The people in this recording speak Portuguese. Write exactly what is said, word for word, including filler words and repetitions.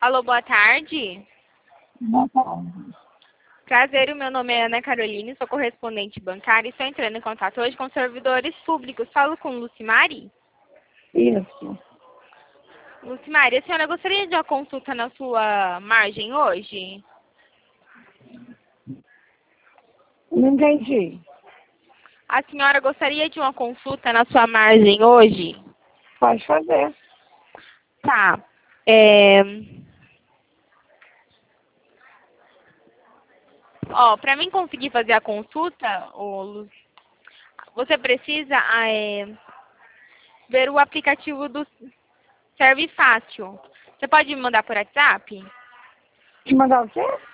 Alô, boa tarde. Boa tarde. Prazer, o meu nome é Ana Caroline, sou correspondente bancária e estou entrando em contato hoje com servidores públicos. Falo com Lucimari? Isso. Lucimari, a senhora gostaria de uma consulta na sua margem hoje? Não entendi. A senhora gostaria de uma consulta na sua margem hoje? Pode fazer. Tá. É... Ó, para mim conseguir fazer a consulta, ô, Lu, você precisa é, ver o aplicativo do Serve Fácil. Você pode me mandar por WhatsApp? Te mandar o quê?